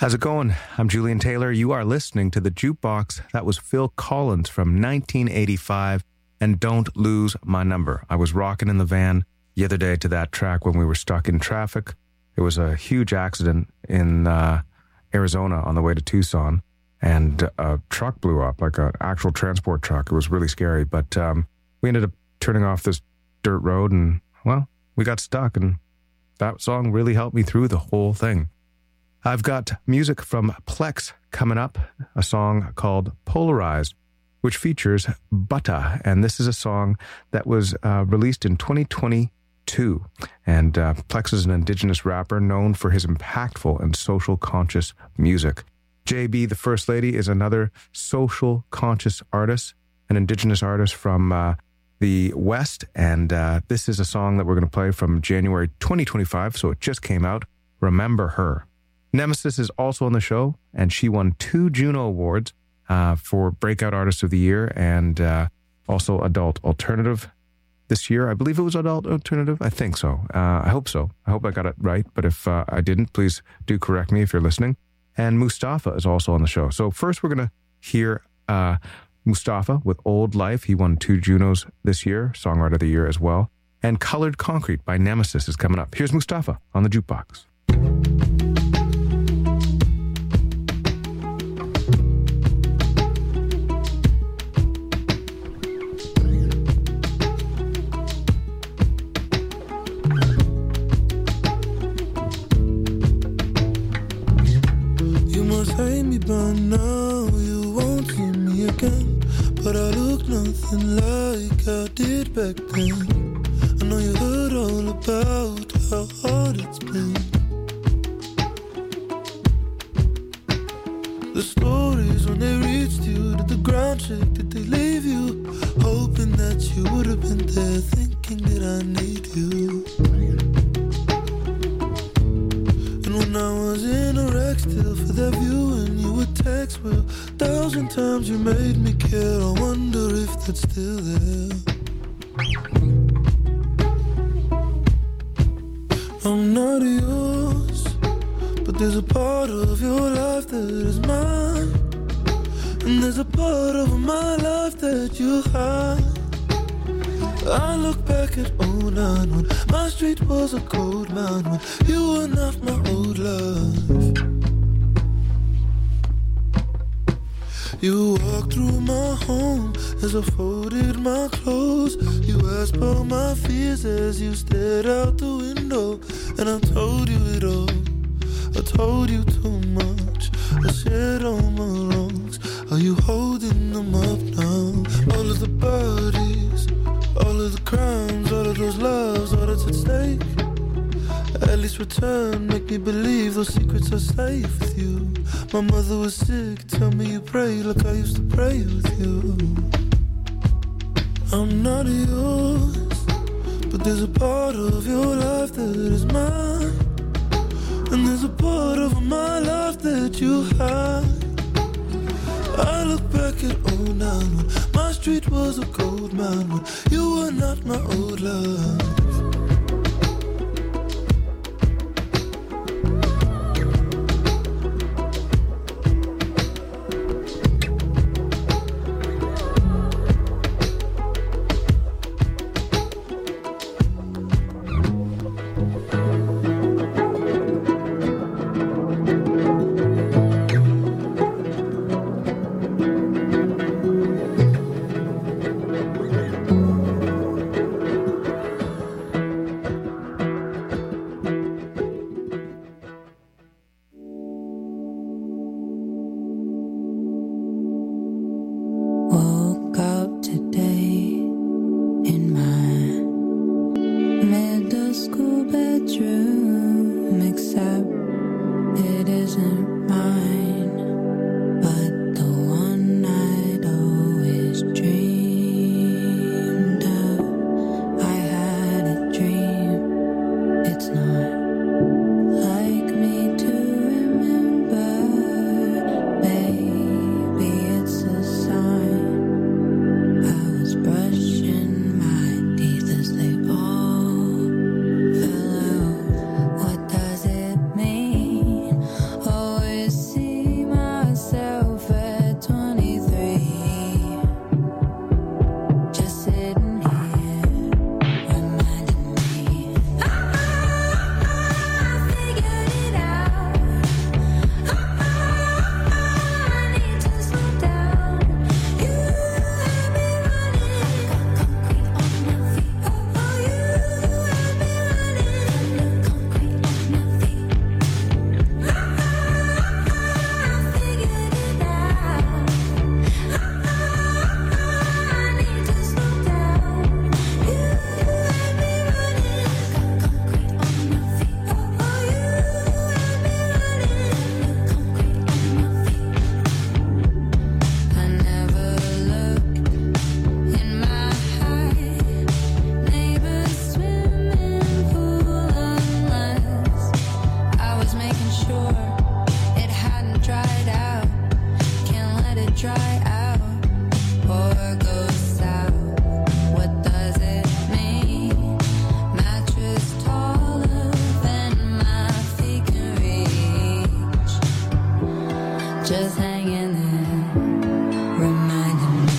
How's it going? I'm Julian Taylor. You are listening to The Jukebox. That was Phil Collins from 1985 and Don't Lose My Number. I was rocking in the van the other day to that track when we were stuck in traffic. It was a huge accident in Arizona on the way to Tucson, and a truck blew up, like an actual transport truck. It was really scary, but we ended up turning off this dirt road and, well, we got stuck, and that song really helped me through the whole thing. I've got music from Plex coming up, a song called Polarized, which features Butta, and this is a song that was released in 2022. And Plex is an indigenous rapper known for his impactful and social conscious music. JB, the First Lady, is another social conscious artist, an indigenous artist from the West, and this is a song that we're going to play from January 2025, so it just came out, Remember Her. Nemesis is also on the show, and she won 2 Juno Awards for Breakout Artist of the Year and also Adult Alternative this year. I believe it was Adult Alternative. I think so. I hope so. I hope I got it right, but if I didn't, please do correct me if you're listening. And Mustafa is also on the show. So first we're going to hear Mustafa with Old Life. He won 2 Junos this year, Songwriter of the Year as well. And Colored Concrete by Nemesis is coming up. Here's Mustafa on the Jukebox. Hate me by now, you won't see me again. But I look nothing like I did back then. I know you heard all about how hard it's been. The stories when they reached you, did the ground shake, did they leave you? Hoping that you would have been there, thinking that I need you. When I was in a wreck still for that view and you would text, well, 1,000 times you made me care. I wonder if that's still there. I'm not yours, but there's a part of your life that is mine, and there's a part of my life that you hide. I look back at 09 when my street was a cold mine, when you were not my old love. You walked through my home as I folded my clothes. You asked about my fears as you stared out the window. And I told you it all, I told you too much. I shared all my wrongs, are you holding them up now? All of the bodies, all of the crimes, all of those loves, all that's at stake. At least return, make me believe those secrets are safe with you. My mother was sick, tell me you pray like I used to pray with you. I'm not yours, but there's a part of your life that is mine, and there's a part of my life that you hide. I look back at 09 when my street was a gold mine, when you were not my old love. ringing in, reminding me.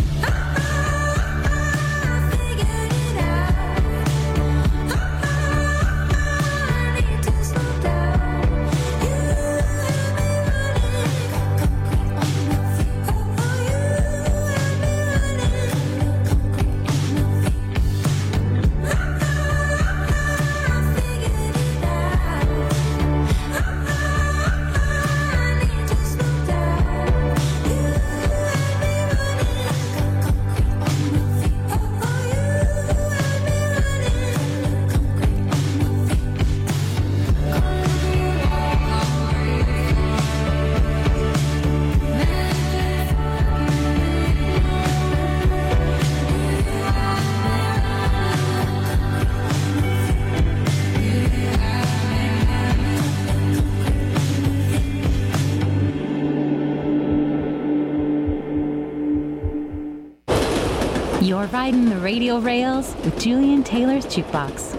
You're riding the radio rails with Julian Taylor's Jukebox.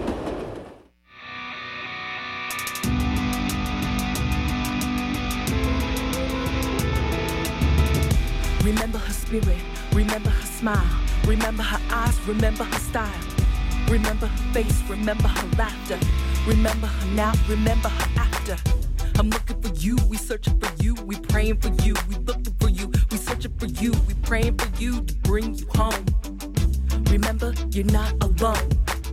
Remember her spirit, remember her smile, remember her eyes, remember her style. Remember her face, remember her laughter. Remember her now, remember her after. I'm looking for you, we searching for you, we praying for you, we looking for you, we searching for you, we praying for you to bring you home. Remember, you're not alone.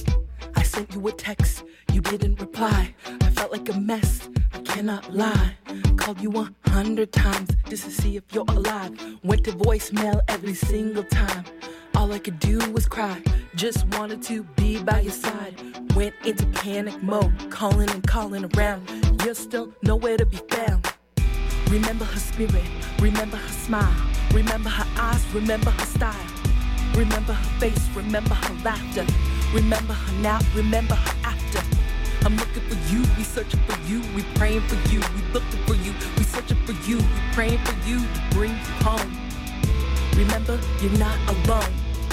I sent you a text, you didn't reply. I felt like a mess, I cannot lie. Called you 100 times just to see if you're alive. Went to voicemail every single time. All I could do was cry, just wanted to be by your side. Went into panic mode, calling and calling around. You're still nowhere to be found. Remember her spirit, remember her smile. Remember her eyes, remember her style. Remember her face, remember her laughter. Remember her now, remember her after. I'm looking for you, we searching for you, we praying for you, we looking for you, we searching for you, we praying for you to bring you home. Remember, you're not alone.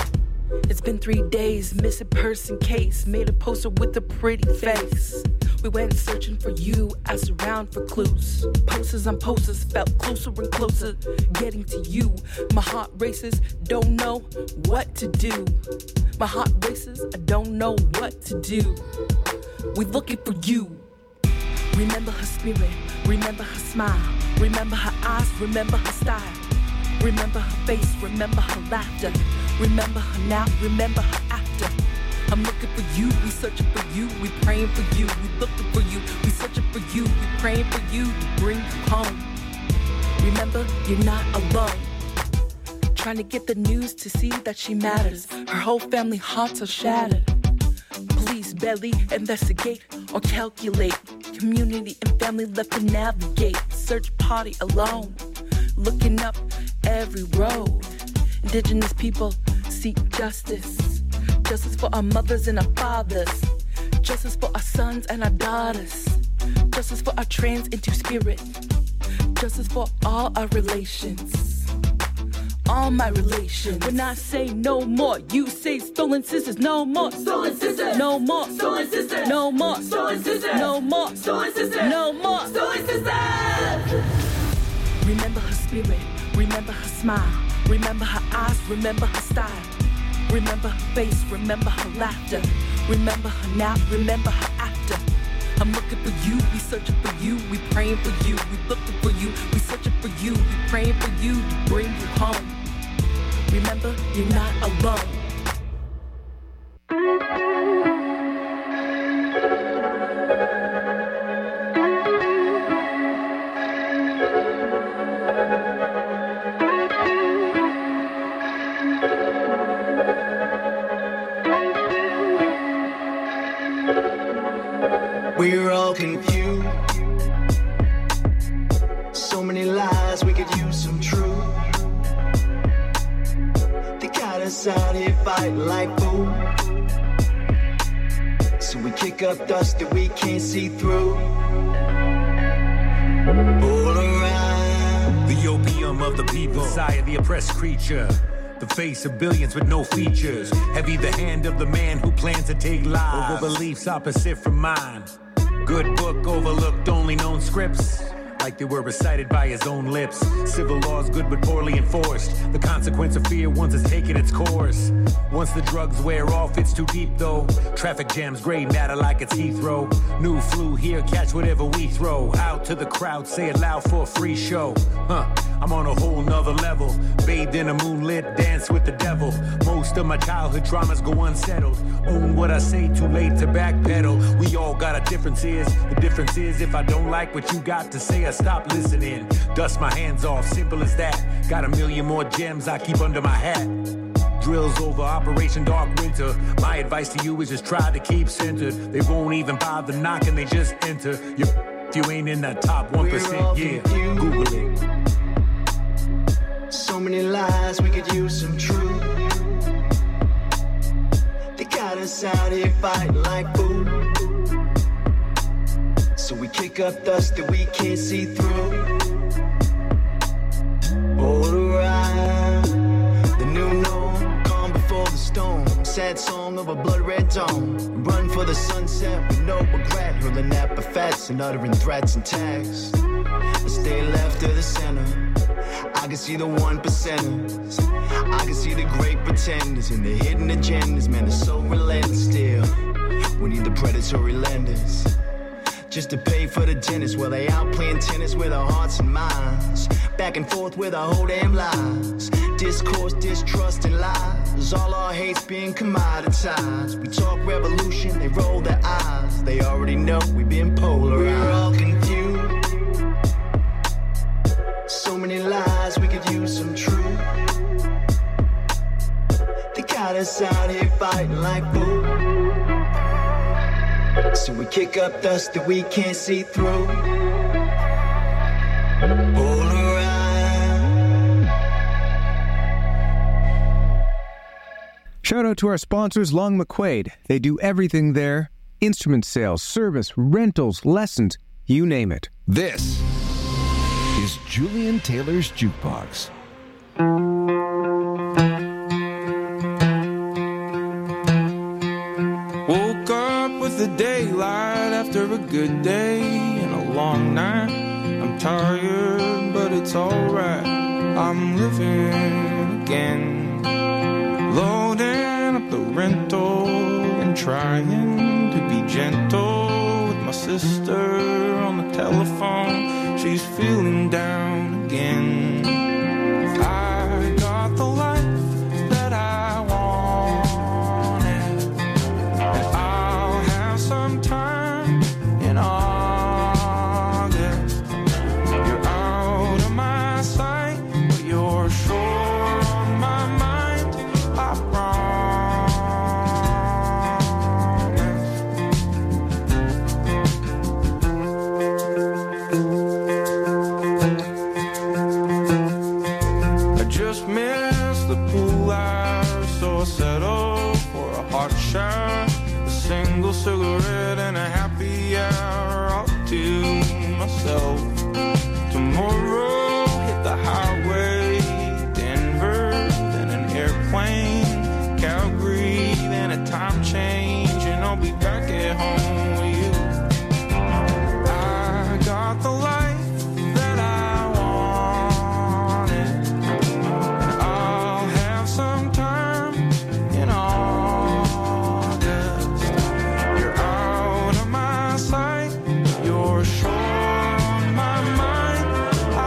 It's been 3 days, missing person case. Made a poster with a pretty face. We went searching for you, asked around for clues. Posters on posters, felt closer and closer, getting to you. My heart races, don't know what to do. My heart races, I don't know what to do. We're looking for you. Remember her spirit, remember her smile. Remember her eyes, remember her style. Remember her face, remember her laughter. Remember her now, remember her after. I'm looking for you, we searching for you, we praying for you, we looking for you, we searching for you, we praying for you to bring you home. Remember, you're not alone. Trying to get the news to see that she matters. Her whole family hearts are shattered. Police barely investigate or calculate. Community and family left to navigate. Search party alone, looking up every road. Indigenous people seek justice. Justice for our mothers and our fathers. Justice for our sons and our daughters. Justice for our trans and two-spirit. Justice for all our relations. All my relations. When I say no more, you say stolen sisters. No more stolen sisters. No more stolen sisters. No more stolen sisters. No more stolen sisters. No more stolen sisters. Remember her spirit. Remember her smile. Remember her eyes. Remember her style. Remember her face, remember her laughter. Remember her now, remember her after. I'm looking for you, we searching for you, we praying for you, we looking for you, we searching for you, we praying for you to bring you home. Remember, you're not alone. We're all confused. So many lies, we could use some truth. They got us out here fighting like fools. So we kick up dust that we can't see through. All around. The opium of the people, sigh of the oppressed creature. The face of billions with no features. Heavy the hand of the man who plans to take lives over beliefs opposite from mine. Good book overlooked, only known scripts. like they were recited by his own lips. Civil laws good but poorly enforced. The consequence of fear once it's taken its course. Once the drugs wear off, it's too deep though. Traffic jams gray matter like it's Heathrow. New flu here, catch whatever we throw. Out to the crowd, say it loud for a free show. I'm on a whole nother level. Bathed in a moonlit dance with the devil. Most of my childhood traumas go unsettled. Own what I say, too late to backpedal. We all got our differences. The difference is if I don't like what you got to say, I stop listening. Dust my hands off, simple as that. Got a million more gems I keep under my hat. Drills over Operation Dark Winter. My advice to you is just try to keep centered. They won't even bother knocking, they just enter. If you ain't in that top 1%, yeah, Google it. So many lies, we could use some truth. They got us out here fighting like food. So we kick up dust that we can't see through. Hold around, the new norm, calm before the storm. Sad song of a blood-red dawn. Run for the sunset with no regret. Hurling epithets and uttering threats and tags. And stay left of the center. I can see the 1%ers. I can see the great pretenders and the hidden agendas. Man, they're so relentless still. We need the predatory lenders just to pay for the dentist while they out playing tennis with our hearts and minds. Back and forth with our whole damn lives. Discourse, distrust, and lies. All our hate's being commoditized. We talk revolution, they roll their eyes. They already know we've been polarized. We're all confused. So many lies, we could use some truth. They got us out here fighting like food. So we kick up dust that we can't see through. All around. Shout out to our sponsors, Long McQuaid. They do everything there. Instrument sales, service, rentals, lessons, you name it. This is Julian Taylor's Jukebox. Woke up with the daylight after a good day and a long night. I'm tired, but it's alright. I'm living again, loading up the rental and trying to be gentle with my sister on the telephone. She's feeling down again. I got the life that I wanted, and I'll have some time in August. You're out of my sight, but you're sure on my mind. I just missed the pool hour, so I settled for a hot shower, a single cigarette and a happy hour all to myself. Tomorrow hit the highway, Denver, then an airplane, Calgary, then a time change, and I'll be back at home with you. I got the life that I wanted. I'll have some time in August. You're out of my sight, you're sure on my mind. I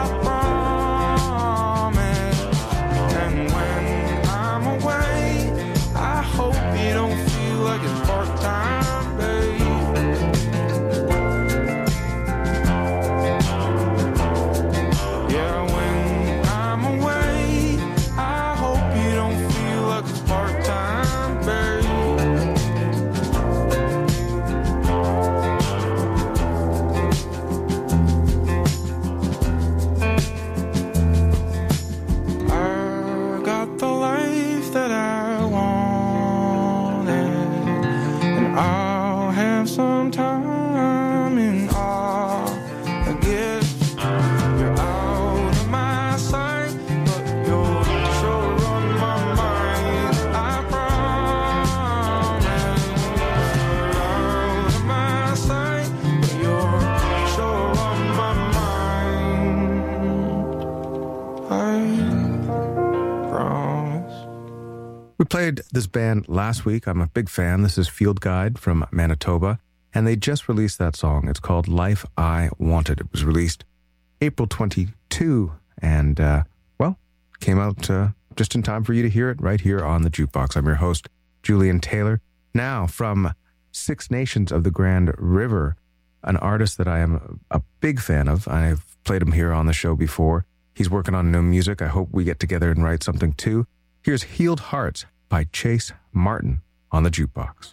I promise. We played this band last week. I'm a big fan. This is Field Guide from Manitoba, and they just released that song. It's called Life I Wanted. It was released April 22, and, came out just in time for you to hear it right here on the Jukebox. I'm your host, Julian Taylor. Now, from Six Nations of the Grand River, an artist that I am a big fan of. I've played him here on the show before. He's working on new music. I hope we get together and write something too. Here's Healed Hearts by Chase Martin on the Jukebox.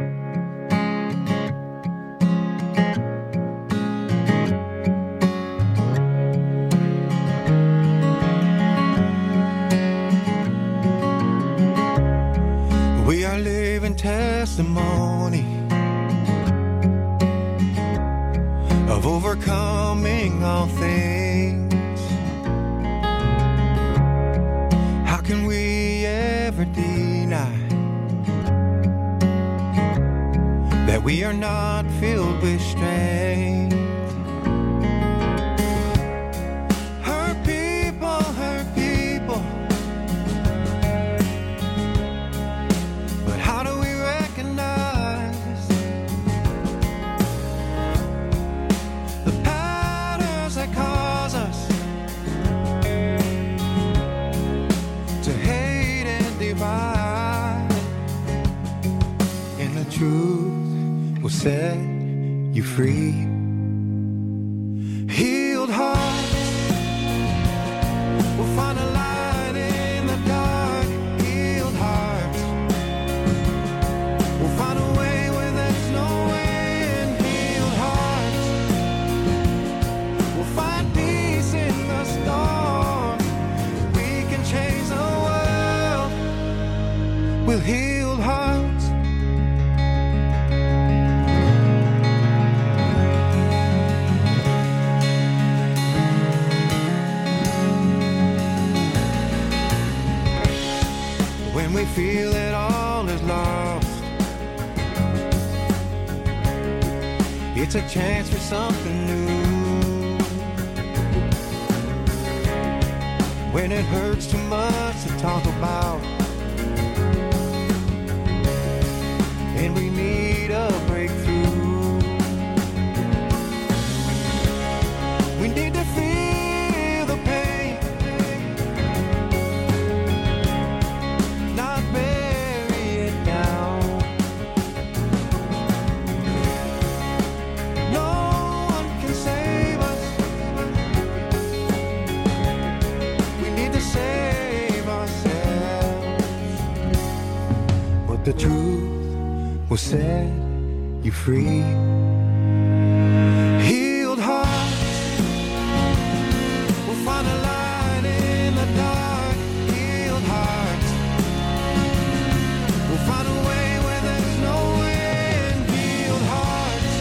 We are living testimony of overcoming all things. How can we ever deny that we are not filled with strength? Hurt people, hurt people. But how do we recognize the patterns that cause us to hate and divide? And the truth will set you free. Healed hearts will find a light in the dark. Healed hearts will find a way where there's no way. And healed hearts will find peace in the storm. We can change the world with healed hearts. When we feel that all is lost, it's a chance for something new. When it hurts too much to talk about, and we need a breakthrough, we need to feel the pain, not bury it down. No one can save us. We need to save ourselves. But the truth will set you free. Healed hearts will find a light in the dark. Healed hearts will find a way where there's no way. And healed hearts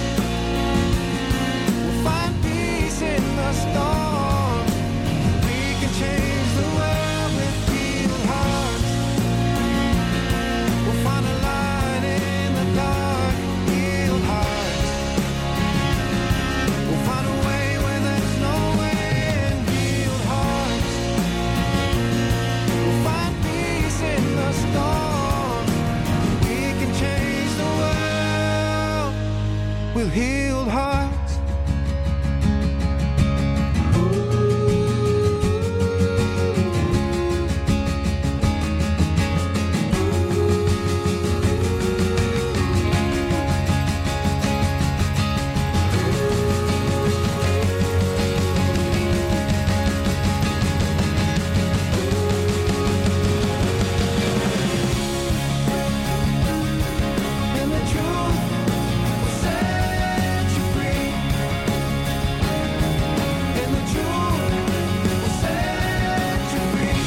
will find peace in the storm. We can change the world with healed hearts. We'll find a light in the dark. Healed hearts will find a way where there's no way. And healed hearts will find peace in the storm. We can change the world with healed hearts. And the truth will set you free. And the truth will set you free.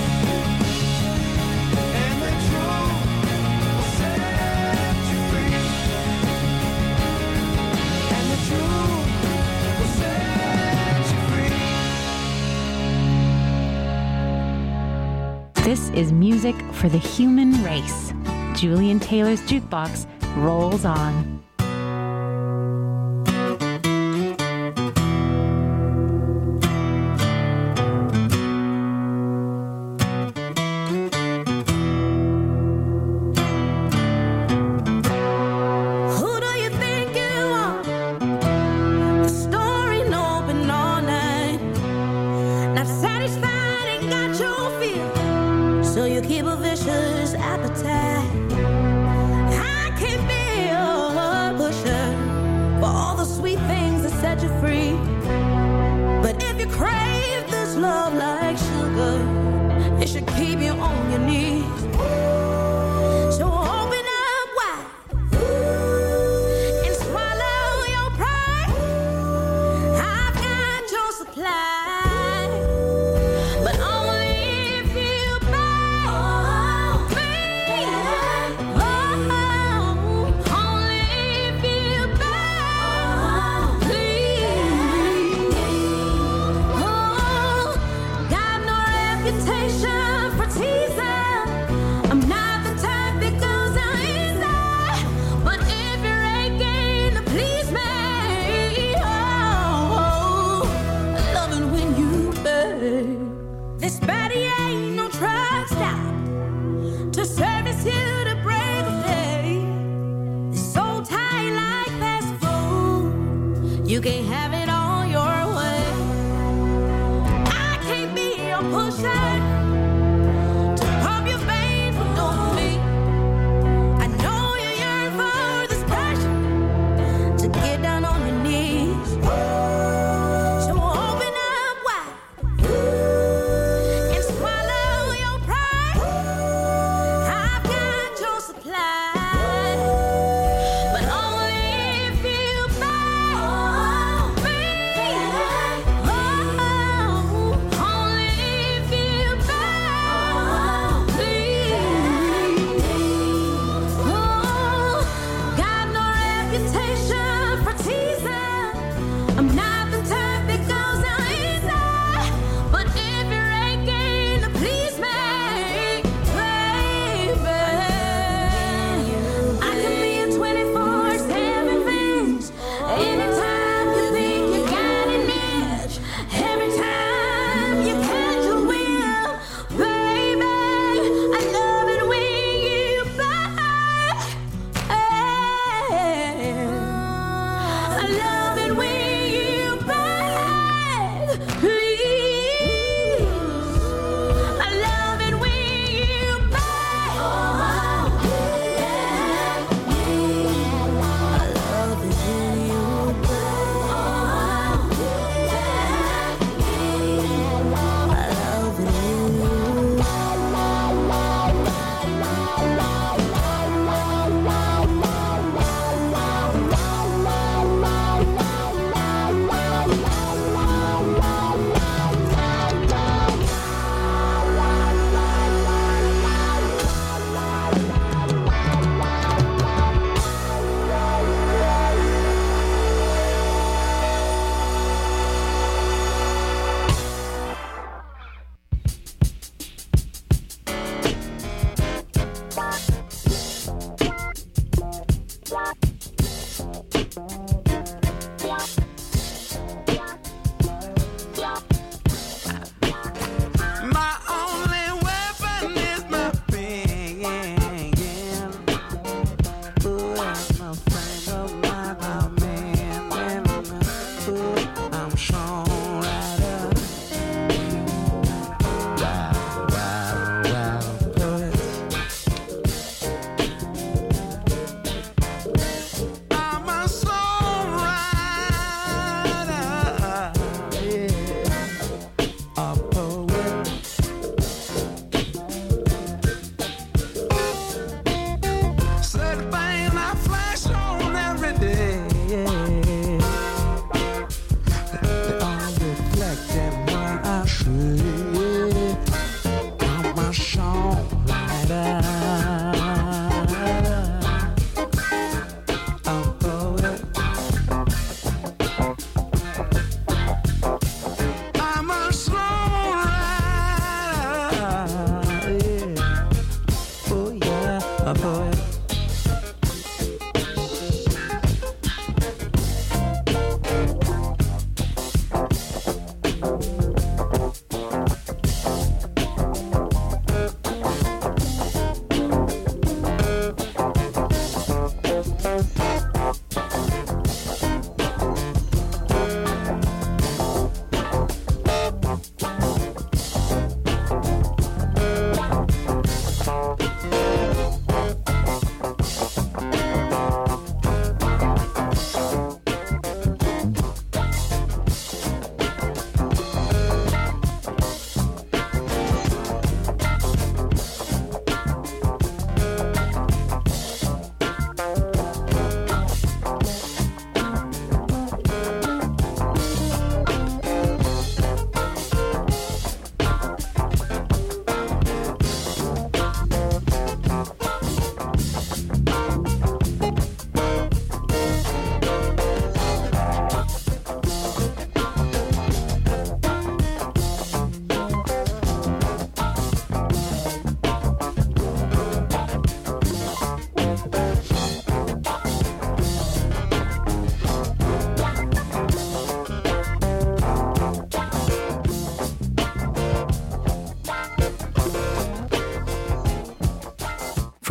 And the truth will set you free. And the truth will set you free. This is music for the human race. Julian Taylor's Jukebox rolls on. so you keep a vicious appetite. I can't be a pusher for all the sweet things that set you free. But if you crave this love like sugar, it should keep you on your knees. So open up wide and swallow your pride. I've got your supply, but only if you buy me. Only if you buy, please. Got no reputation for teasing. I'm not the type that goes out easy. But if you're aching to please me, loving when you beg. This body ain't no truck stop to service you to break of day. It's so tight like fast food. You can't have it all your way. I can't be your pusher to pump your veins with no me. I know you yearn for this pressure to get down on your knees. So open up wide and swallow your pride. I've got your supply, but only if you buy me. Only if you buy.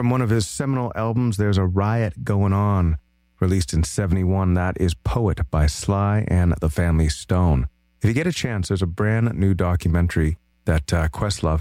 from one of his seminal albums, There's a Riot Going On, released in 71. That is Poet by Sly and the Family Stone. If you get a chance, there's a brand new documentary that Questlove